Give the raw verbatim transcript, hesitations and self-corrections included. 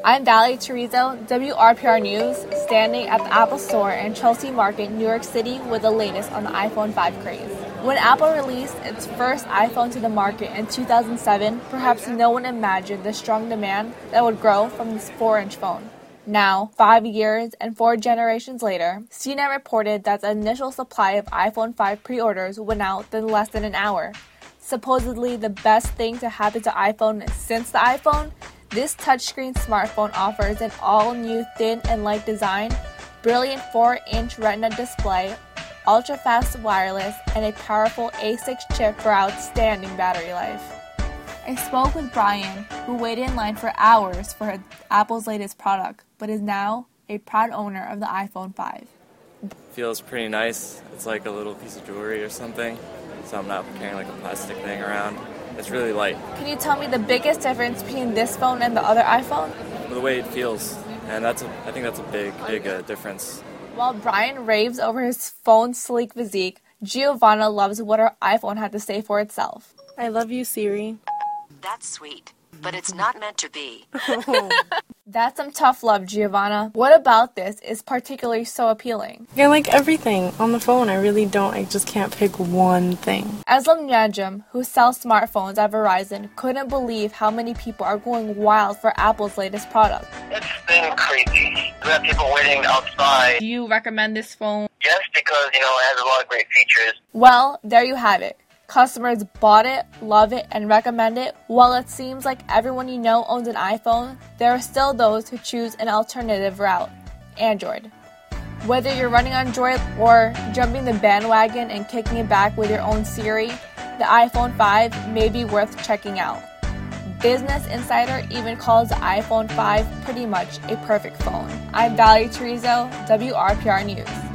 I'm Valerie Terrizzo, W R P R News, standing at the Apple Store in Chelsea Market, New York City with the latest on the iPhone five craze. When Apple released its first iPhone to the market in two thousand seven, perhaps no one imagined the strong demand that would grow from this four-inch phone. Now, five years and four generations later, C net reported that the initial supply of iPhone five pre-orders went out in less than an hour. Supposedly the best thing to happen to iPhone since the iPhone, this touchscreen smartphone offers an all-new thin and light design, brilliant four-inch Retina display, ultra-fast wireless, and a powerful A six chip for outstanding battery life. I spoke with Brian, who waited in line for hours for Apple's latest product, but is now a proud owner of the iPhone five. Feels pretty nice. It's like a little piece of jewelry or something, so I'm not carrying like a plastic thing around. It's really light. Can you tell me the biggest difference between this phone and the other iPhone? The way it feels, and that's a, I think that's a big, big uh, difference. While Brian raves over his phone's sleek physique, Giovanna loves what her iPhone had to say for itself. I love you, Siri. That's sweet, but it's not meant to be. That's some tough love, Giovanna. What about this is particularly so appealing? I like everything on the phone. I really don't. I just can't pick one thing. Aslam Najam, who sells smartphones at Verizon, couldn't believe how many people are going wild for Apple's latest product. It's been crazy. We have people waiting outside. Do you recommend this phone? Yes, because, you know, it has a lot of great features. Well, there you have it. Customers bought it, love it, and recommend it. While it seems like everyone you know owns an iPhone, there are still those who choose an alternative route, Android. Whether you're running on Android or jumping the bandwagon and kicking it back with your own Siri, the iPhone five may be worth checking out. Business Insider even calls the iPhone five pretty much a perfect phone. I'm Valerie Terrizzo, W R P R News.